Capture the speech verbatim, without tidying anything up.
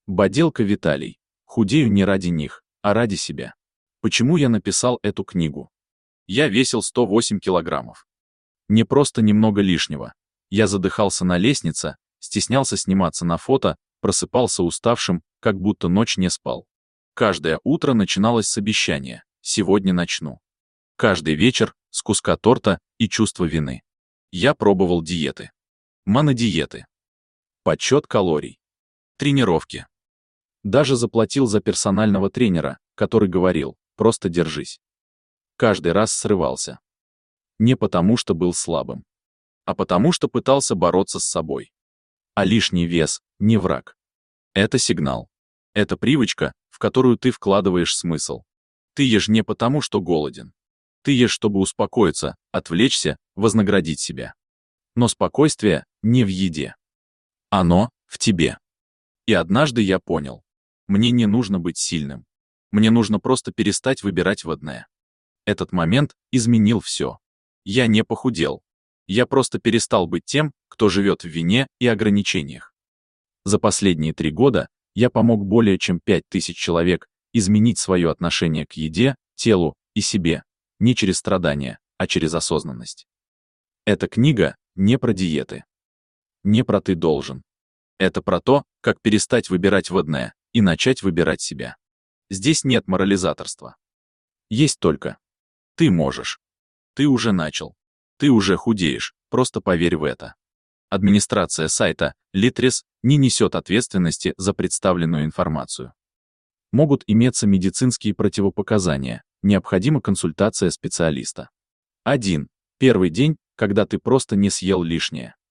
Боделка Виталий. Худею не ради них, а ради себя. Почему я написал эту книгу? Я весил сто восемь килограммов. Не просто немного лишнего. Я задыхался на лестнице, стеснялся сниматься на фото, просыпался уставшим, как будто ночь не спал. Каждое утро начиналось с обещания «сегодня начну». Каждый вечер с куска торта и чувства вины. Я пробовал диеты. Монодиеты. Подсчет калорий. Тренировки. Даже заплатил за персонального тренера, который говорил «просто держись». Каждый раз срывался. Не потому, что был слабым, а потому, что пытался бороться с собой. А лишний вес — не враг. Это сигнал. Это привычка, в которую ты вкладываешь смысл. Ты ешь не потому, что голоден. Ты ешь, чтобы успокоиться, отвлечься, вознаградить себя. Но спокойствие не в еде. Оно в тебе. И однажды я понял. Мне не нужно быть сильным. Мне нужно просто перестать выбирать водное. Этот момент изменил все. Я не похудел. Я просто перестал быть тем, кто живет в вине и ограничениях. За последние три года я помог более чем пять тысяч человек изменить свое отношение к еде, телу и себе, не через страдания, а через осознанность. Эта книга не про диеты. Не про «ты должен». Это про то, как перестать выбирать водное и начать выбирать себя. Здесь нет морализаторства. Есть только «ты можешь». Ты уже начал. Ты уже худеешь, просто поверь в это. Администрация сайта Litres не несет ответственности за представленную информацию. Могут иметься медицинские противопоказания, необходима консультация специалиста. один. Первый день, когда ты просто не съел лишнее.